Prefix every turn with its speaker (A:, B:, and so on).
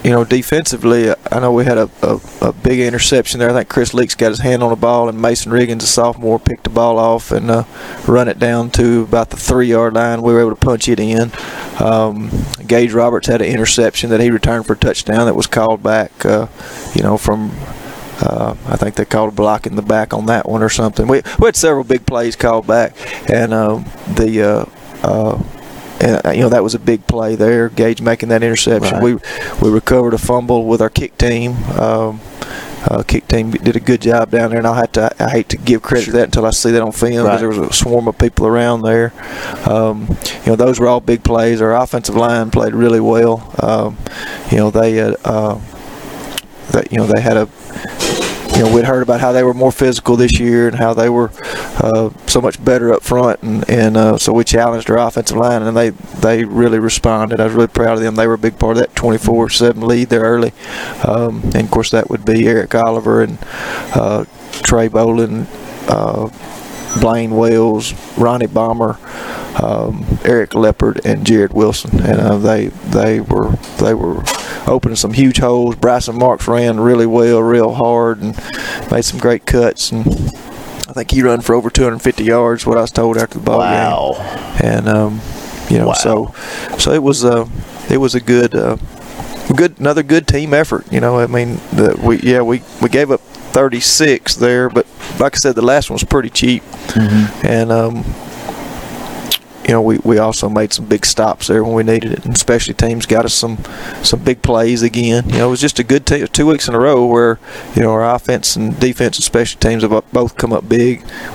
A: defensively, I know we had a big interception there. I think Chris Leaks got his hand on the ball, and Mason Riggins, a sophomore, picked the ball off and run it down to about the 3-yard line. We were able to punch it in. Gage Roberts had an interception that he returned for a touchdown that was called back, from I think they called a block in the back on that one or something. We had several big plays called back, and that was a big play there. Gage making that interception.
B: Right.
A: We recovered a fumble with our kick team. Kick team did a good job down there, and I hate to give credit to that until I see that on film, because there was a swarm of people around there. Those were all big plays. Our offensive line played really well. They had a. We'd heard about how they were more physical this year and how they were so much better up front, and so we challenged our offensive line, and they really responded. I was really proud of them. They were a big part of that 24-7 lead there early, and of course that would be Eric Oliver and Trey Bolin, Blaine Wells, Ronnie Bomber, Eric Leopard, and Jared Wilson, and they were opening some huge holes. Bryson Marks ran really well, real hard, and made some great cuts. And I think he ran for over 250 yards, what I was told after the ball game. And so it was a another good team effort. We gave up 36 there, but like I said, the last one was pretty cheap.
B: Mm-hmm.
A: And we also made some big stops there when we needed it, and special teams got us some big plays again. It was just a good 2 weeks in a row where our offense and defense and special teams have both come up big.